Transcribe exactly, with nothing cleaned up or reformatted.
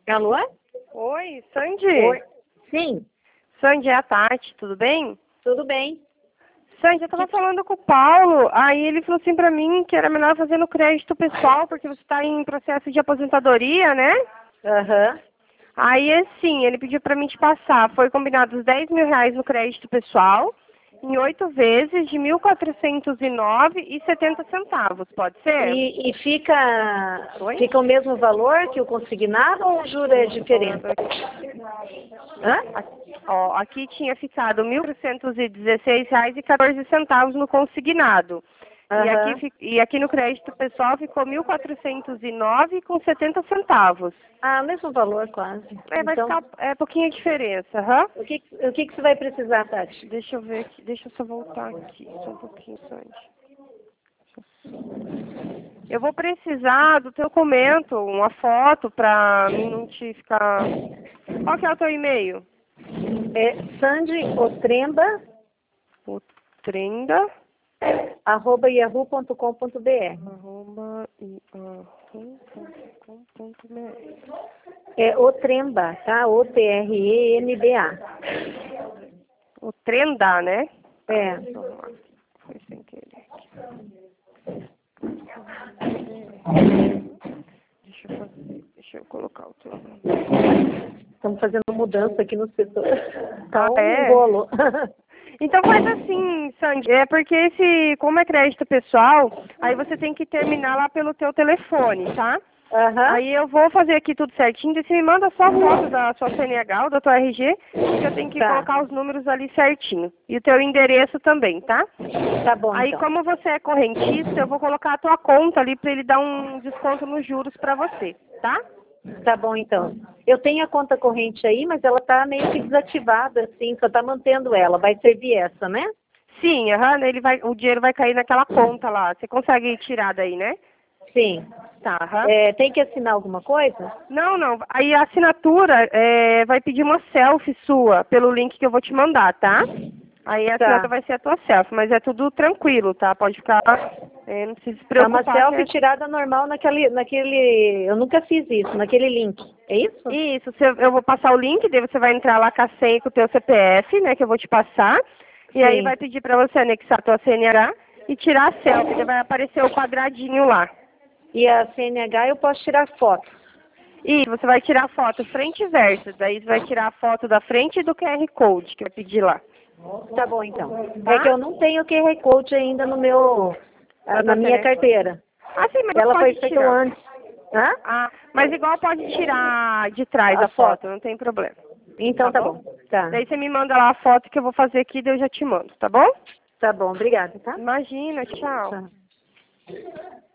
Alô? Oi, Sandy? Oi. Sim, Sandy, é a Tati, tudo bem? tudo bem. Sandy, eu tava falando com o Paulo, aí ele falou assim pra mim que era melhor fazer no crédito pessoal, porque você tá em processo de aposentadoria, né? Aham. Aí, assim, ele pediu pra mim te passar, foi combinado os dez mil reais no crédito pessoal, em oito vezes de mil quatrocentos e nove reais e setenta centavos, pode ser? E, e fica, Oi? fica o mesmo valor que o consignado ou o juro é diferente? Hã? Aqui, ó, aqui tinha ficado mil quatrocentos e dezesseis reais e quatorze centavos no consignado. E aqui, Aham. fi- e aqui no crédito pessoal ficou mil quatrocentos e nove com setenta centavos. Ah, mesmo valor quase. É, vai Então, ficar é, pouquinha diferença, aham. o que, o que, que você vai precisar, Tati? Deixa eu ver aqui, deixa eu só voltar aqui, só um pouquinho, Sandy. Eu vou precisar do teu documento, uma foto pra mim não te ficar... Qual que é o teu e-mail? É sandy otremba, O Trenda, arroba yahoo ponto com ponto br. arroba, yahoo ponto com ponto br. É Otremba, tá? O T R E N B A. O Trenda, né? É. Deixa eu arrumar aqui, foi sem querer aqui. Deixa eu fazer, deixa eu colocar o teu nome. Estamos fazendo mudança aqui no setor. Tá Ah, um é? rolo. Então faz assim, Sandy, é porque esse, como é crédito pessoal, aí você tem que terminar lá pelo teu telefone, tá? Aham. Aí eu vou fazer aqui tudo certinho, daí você me manda só a foto da sua C N H ou da tua R G, que eu tenho que Tá. colocar os números ali certinho. E o teu endereço também, tá? Tá bom, Aí então. como você é correntista, eu vou colocar a tua conta ali pra ele dar um desconto nos juros pra você, tá? Tá bom, então. Eu tenho a conta corrente aí, mas ela tá meio que desativada, assim, só tá mantendo ela. Vai servir essa, né? Sim, aham, ele vai, o dinheiro vai cair naquela conta lá. Você consegue tirar daí, né? Sim. Tá, aham. É, tem que assinar alguma coisa? Não, não. Aí a assinatura é, vai pedir uma selfie sua pelo link que eu vou te mandar, tá? Aí a assinatura Tá. vai ser a tua selfie, mas é tudo tranquilo, tá? Pode ficar, é, não precisa se É uma preocupar. Que selfie é... tirada normal naquele, naquele... Eu nunca fiz isso, naquele link. É isso? Isso, você- eu vou passar o link, daí você vai entrar lá com a senha e com o teu C P F, né, que eu vou te passar. E aí Sim. vai pedir pra você anexar a tua C N H e tirar a selfie, daí vai aparecer o quadradinho lá. E a C N H eu posso tirar foto. E você vai tirar a foto frente e verso, daí você vai tirar a foto da frente e do Q R Code que vai pedir lá. Tá bom, então. Tá? É que eu não tenho o Q R Code ainda no meu... Na na tua minha C N H. carteira. Ah, sim, mas Ela foi pode feita tirar. antes. Hã? Ah, mas igual pode tirar de trás A a foto, foto. não tem problema. Então Tá tá bom? bom. Tá. Daí você me manda lá a foto que eu vou fazer aqui, daí eu já te mando, tá bom? Tá bom, obrigada, tá? Imagina, tchau. Tchau.